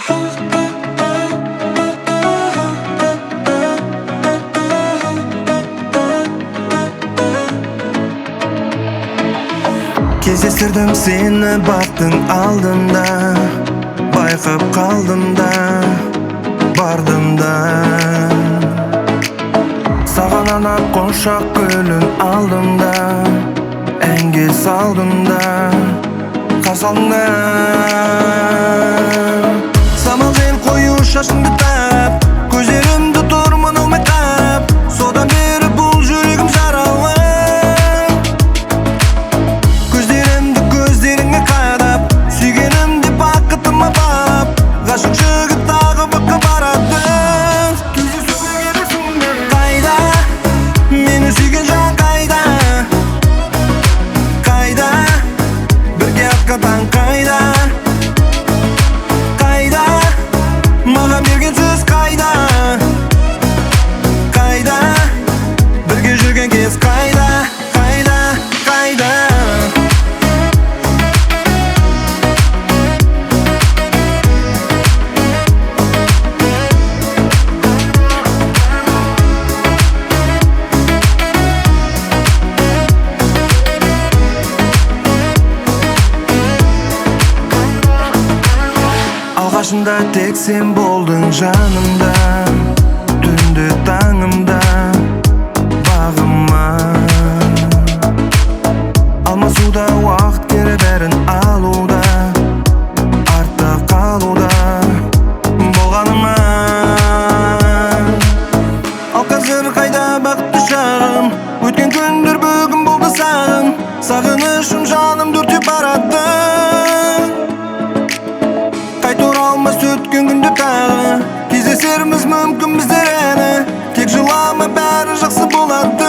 Кездестірдім сені бақтың алдында, байқап қалдым да, бардым да. Саған арнап қоншақ гүлін алдым да, әнге салдым да, қарсы алдыңда. Самал жел қою шашыңды тап, көздерімді тұрмын алмай тап. Содан бері бұл жүрегім жаралы, көздеріңе қадап, сүйгенімде бақытыма бап. Ғашық жігіт тағы баққа барады. Қайда, мені сүйген жан қайда? Қайда, бірге атқан қайда? Қайда, маған берген сөз қайда? Қайда, бірге жүрген кез қайда? Қайда, қайда? Алғашында тек сен болдың жанымда, түнде таңымда, бағыма. Алмасуда уақыт керек бәрін алуда, артта қалуда болғаныма. Ал қазір қайда бақытты шағым? Өткен күндер бүгін болды сағым, сағынышым жаным дүртеп барады. Қайта оралмас өткен күнде тағы, кездесеріміз мүмкін біздер әлі. Тек жылама, бәрі жақсы болады.